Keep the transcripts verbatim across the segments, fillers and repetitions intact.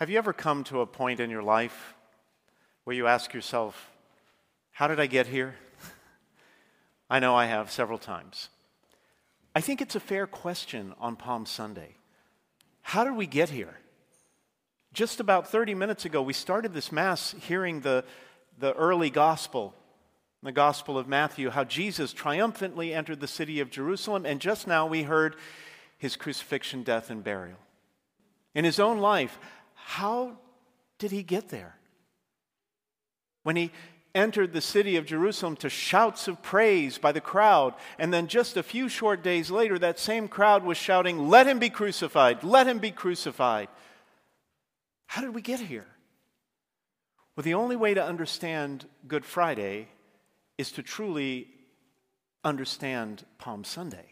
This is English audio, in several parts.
Have you ever come to a point in your life where you ask yourself, how did I get here? I know I have several times. I think it's a fair question on Palm Sunday. How did we get here? Just about thirty minutes ago, we started this Mass hearing the, the early gospel, the Gospel of Matthew, how Jesus triumphantly entered the city of Jerusalem, and just now we heard his crucifixion, death, and burial. In his own life, how did he get there? When he entered the city of Jerusalem to shouts of praise by the crowd, and then just a few short days later, that same crowd was shouting, "Let him be crucified, let him be crucified." How did we get here? Well, the only way to understand Good Friday is to truly understand Palm Sunday.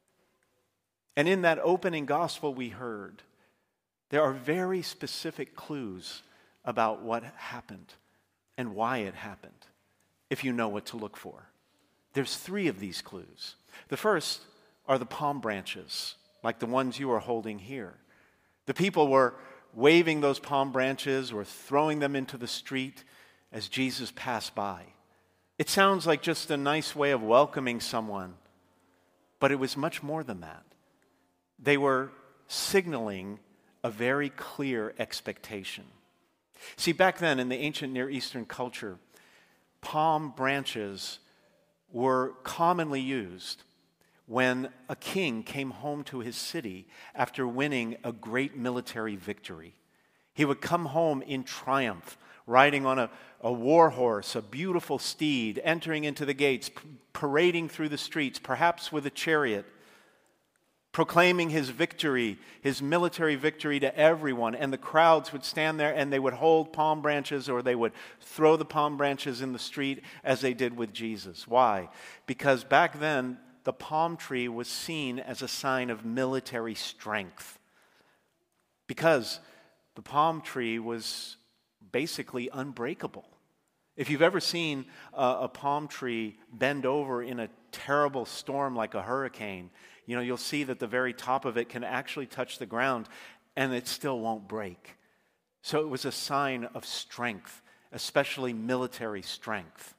And in that opening gospel we heard, there are very specific clues about what happened and why it happened, if you know what to look for. There's three of these clues. The first are the palm branches, like the ones you are holding here. The people were waving those palm branches or throwing them into the street as Jesus passed by. It sounds like just a nice way of welcoming someone, but it was much more than that. They were signaling a very clear expectation. See, back then in the ancient Near Eastern culture, palm branches were commonly used when a king came home to his city after winning a great military victory. He would come home in triumph, riding on a, a war horse, a beautiful steed, entering into the gates, p- parading through the streets, perhaps with a chariot, proclaiming his victory, his military victory to everyone. And the crowds would stand there and they would hold palm branches, or they would throw the palm branches in the street as they did with Jesus. Why? Because back then, the palm tree was seen as a sign of military strength. Because the palm tree was basically unbreakable. If you've ever seen a, a palm tree bend over in a terrible storm like a hurricane, you know, you'll see that the very top of it can actually touch the ground and it still won't break. So it was a sign of strength, especially military strength.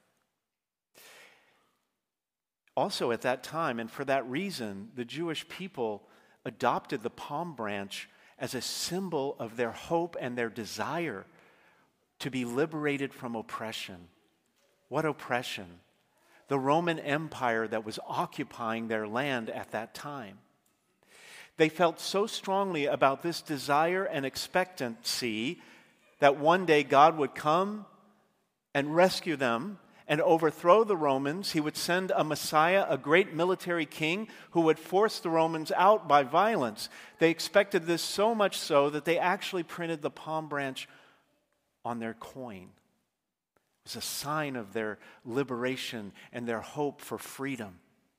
Also at that time, and for that reason, the Jewish people adopted the palm branch as a symbol of their hope and their desire to be liberated from oppression. What oppression? The Roman Empire that was occupying their land at that time. They felt so strongly about this desire and expectancy that one day God would come and rescue them and overthrow the Romans. He would send a Messiah, a great military king, who would force the Romans out by violence. They expected this so much so that they actually printed the palm branch on their coin. It was a sign of their liberation and their hope for freedom.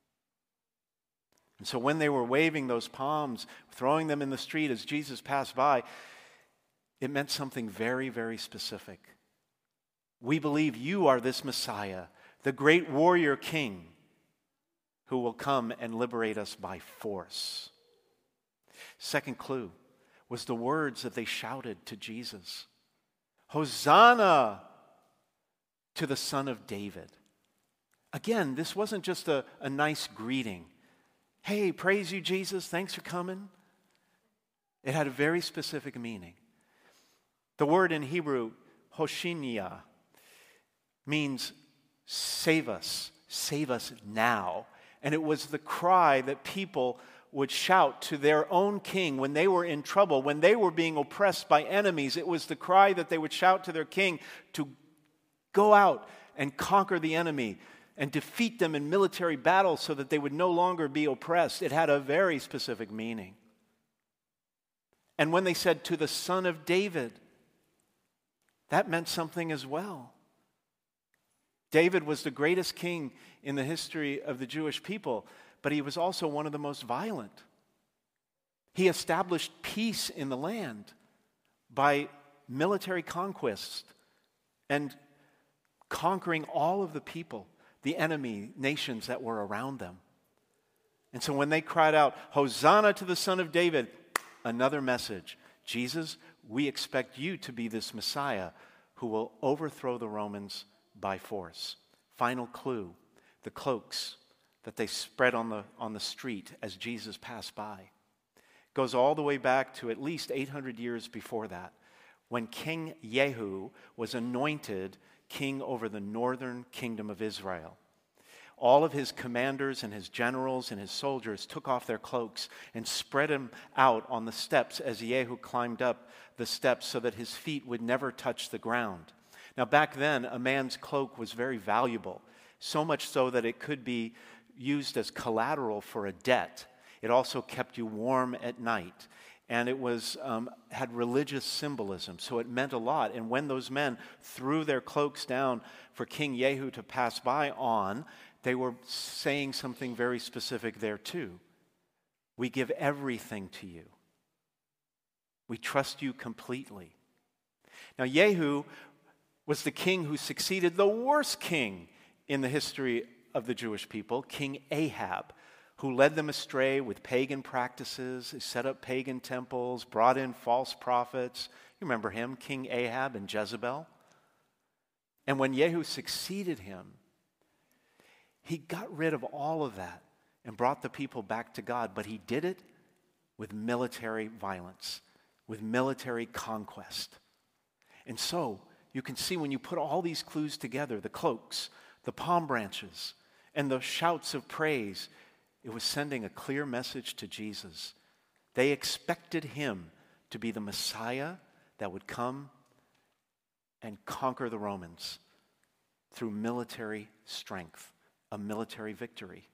And so when they were waving those palms, throwing them in the street as Jesus passed by, it meant something very, very specific. We believe you are this Messiah, the great warrior king who will come and liberate us by force. Second clue was the words that they shouted to Jesus. Hosanna to the Son of David. Again, this wasn't just a, a nice greeting. Hey, praise you, Jesus, thanks for coming. It had a very specific meaning. The word in Hebrew, Hoshinia, means save us, save us now. And it was the cry that people would shout to their own king when they were in trouble, when they were being oppressed by enemies. It was the cry that they would shout to their king to go out and conquer the enemy and defeat them in military battles so that they would no longer be oppressed. It had a very specific meaning. And when they said to the Son of David, that meant something as well. David was the greatest king in the history of the Jewish people, but he was also one of the most violent. He established peace in the land by military conquest and conquering all of the people, the enemy nations that were around them. And so when they cried out, Hosanna to the Son of David, another message. Jesus, we expect you to be this Messiah who will overthrow the Romans by force. Final clue, the cloaks that they spread on the, on the street as Jesus passed by. Goes all the way back to at least eight hundred years before that, when King Jehu was anointed king over the northern kingdom of Israel. All of his commanders and his generals and his soldiers took off their cloaks and spread them out on the steps as Jehu climbed up the steps so that his feet would never touch the ground. Now back then, a man's cloak was very valuable, so much so that it could be used as collateral for a debt. It also kept you warm at night. And it was um, had religious symbolism, so it meant a lot. And when those men threw their cloaks down for King Jehu to pass by on, they were saying something very specific there too. We give everything to you. We trust you completely. Now Jehu was the king who succeeded the worst king in the history of the Jewish people, King Ahab, who led them astray with pagan practices. He set up pagan temples, brought in false prophets. You remember him, King Ahab and Jezebel. And when Jehu succeeded him, he got rid of all of that and brought the people back to God. But he did it with military violence, with military conquest. And so you can see when you put all these clues together, the cloaks, the palm branches, and the shouts of praise, it was sending a clear message to Jesus. They expected him to be the Messiah that would come and conquer the Romans through military strength, a military victory.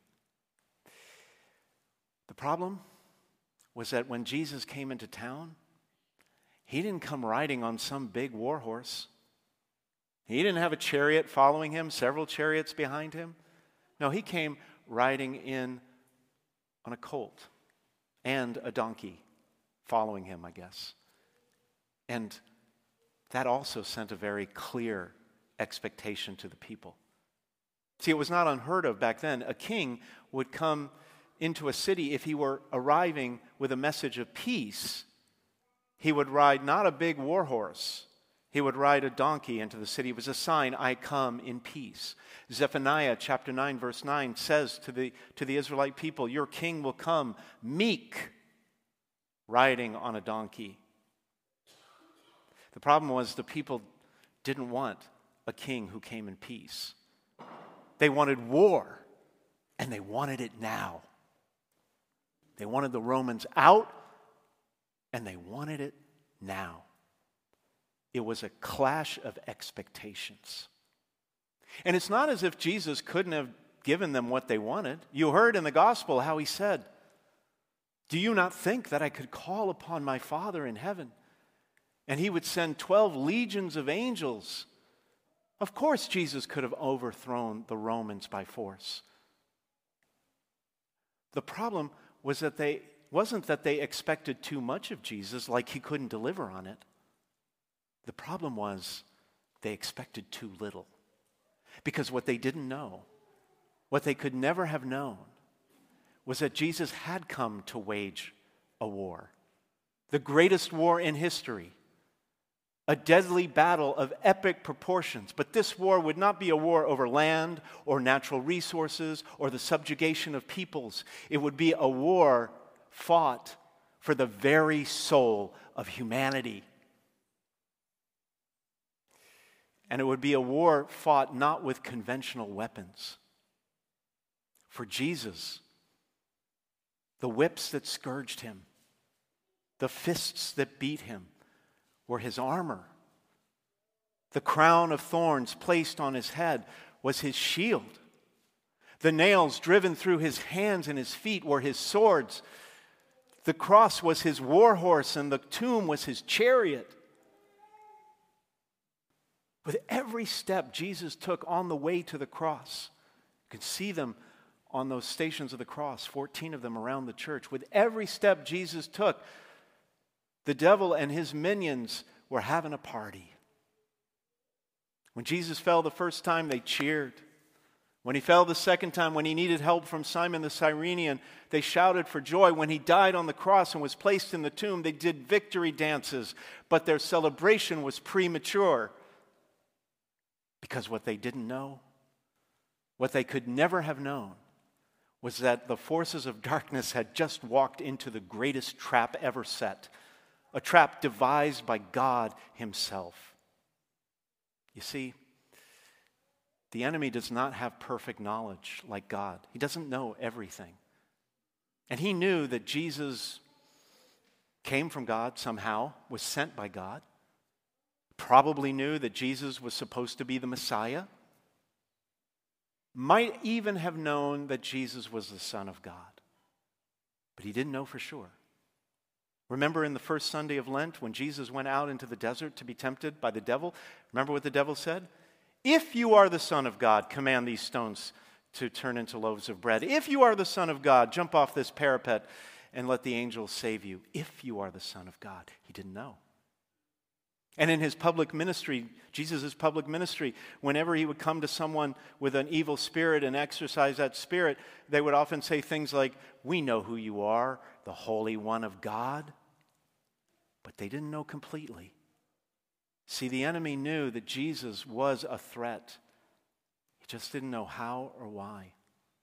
The problem was that when Jesus came into town, he didn't come riding on some big war horse. He didn't have a chariot following him, several chariots behind him. No, he came riding in on a colt and a donkey following him, I guess. And that also sent a very clear expectation to the people. See, it was not unheard of back then. A king would come into a city if he were arriving with a message of peace. He would ride not a big war horse. He would ride a donkey into the city. It was a sign, I come in peace. Zephaniah chapter nine, verse nine says to the, to the Israelite people, your king will come meek, riding on a donkey. The problem was the people didn't want a king who came in peace. They wanted war, and they wanted it now. They wanted the Romans out, and they wanted it now. It was a clash of expectations. And it's not as if Jesus couldn't have given them what they wanted. You heard in the gospel how he said, do you not think that I could call upon my Father in heaven and he would send twelve legions of angels? Of course Jesus could have overthrown the Romans by force. The problem was that they wasn't that they expected too much of Jesus, like he couldn't deliver on it. The problem was they expected too little. Because what they didn't know, what they could never have known, was that Jesus had come to wage a war. The greatest war in history. A deadly battle of epic proportions. But this war would not be a war over land or natural resources or the subjugation of peoples. It would be a war fought for the very soul of humanity. And it would be a war fought not with conventional weapons. For Jesus, the whips that scourged him, the fists that beat him, were his armor. The crown of thorns placed on his head was his shield. The nails driven through his hands and his feet were his swords. The cross was his war horse, and the tomb was his chariot. With every step Jesus took on the way to the cross, you can see them on those stations of the cross, fourteen of them around the church. With every step Jesus took, the devil and his minions were having a party. When Jesus fell the first time, they cheered. When he fell the second time, when he needed help from Simon the Cyrenian, they shouted for joy. When he died on the cross and was placed in the tomb, they did victory dances, but their celebration was premature. Because what they didn't know, what they could never have known, was that the forces of darkness had just walked into the greatest trap ever set, a trap devised by God himself. You see, the enemy does not have perfect knowledge like God. He doesn't know everything. And he knew that Jesus came from God somehow, was sent by God. Probably knew that Jesus was supposed to be the Messiah. Might even have known that Jesus was the Son of God. But he didn't know for sure. Remember in the first Sunday of Lent when Jesus went out into the desert to be tempted by the devil? Remember what the devil said? If you are the Son of God, command these stones to turn into loaves of bread. If you are the Son of God, jump off this parapet and let the angels save you. If you are the Son of God. He didn't know. And in his public ministry, Jesus' public ministry, whenever he would come to someone with an evil spirit and exorcise that spirit, they would often say things like, "We know who you are, the Holy One of God." But they didn't know completely. See, the enemy knew that Jesus was a threat. He just didn't know how or why.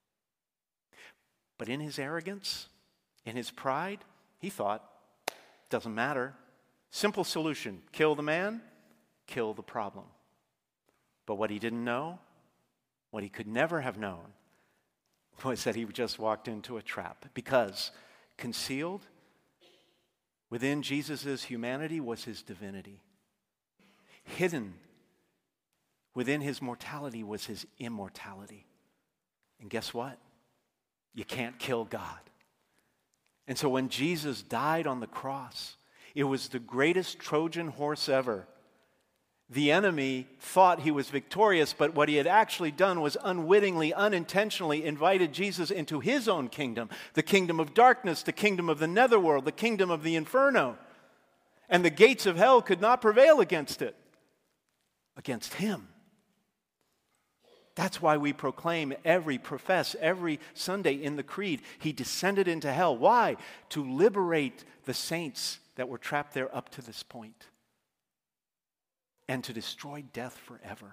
But in his arrogance, in his pride, he thought, doesn't matter. Simple solution, kill the man, kill the problem. But what he didn't know, what he could never have known, was that he just walked into a trap. Because concealed within Jesus' humanity was his divinity. Hidden within his mortality was his immortality. And guess what? You can't kill God. And so when Jesus died on the cross, it was the greatest Trojan horse ever. The enemy thought he was victorious, but what he had actually done was unwittingly, unintentionally invited Jesus into his own kingdom, the kingdom of darkness, the kingdom of the netherworld, the kingdom of the inferno. And the gates of hell could not prevail against it, against him. That's why we proclaim every, profess every Sunday in the Creed, he descended into hell. Why? To liberate the saints that were trapped there up to this point, and to destroy death forever.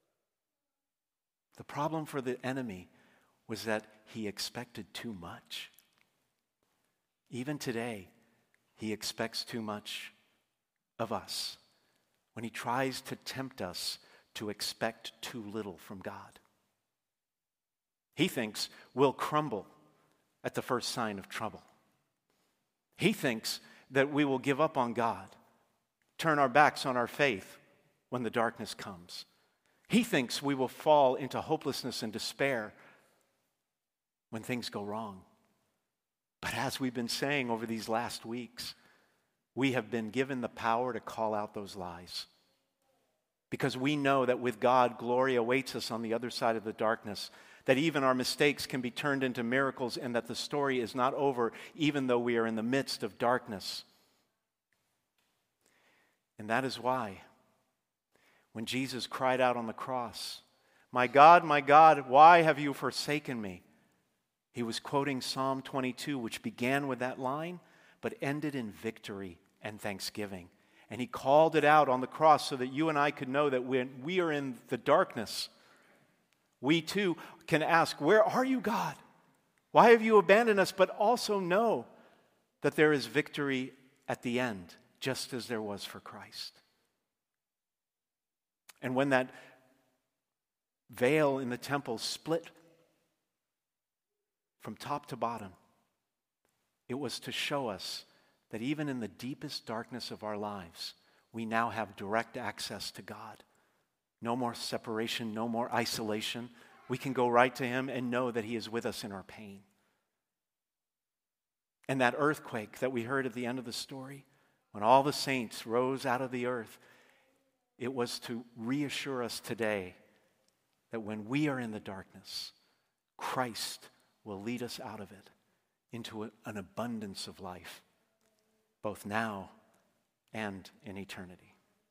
The problem for the enemy was that he expected too much. Even today, he expects too much of us when he tries to tempt us to expect too little from God. He thinks we'll crumble at the first sign of trouble. He thinks that we will give up on God, turn our backs on our faith when the darkness comes. He thinks we will fall into hopelessness and despair when things go wrong. But as we've been saying over these last weeks, we have been given the power to call out those lies. Because we know that with God, glory awaits us on the other side of the darkness, that even our mistakes can be turned into miracles, and that the story is not over even though we are in the midst of darkness. And that is why when Jesus cried out on the cross, "My God, my God, why have you forsaken me?" He was quoting Psalm twenty-two, which began with that line, but ended in victory and thanksgiving. And he called it out on the cross so that you and I could know that when we are in the darkness, we too can ask, "Where are you, God? Why have you abandoned us?" But also know that there is victory at the end, just as there was for Christ. And when that veil in the temple split from top to bottom, it was to show us that even in the deepest darkness of our lives, we now have direct access to God. No more separation, no more isolation. We can go right to him and know that he is with us in our pain. And that earthquake that we heard at the end of the story, when all the saints rose out of the earth, it was to reassure us today that when we are in the darkness, Christ will lead us out of it into an abundance of life, both now and in eternity.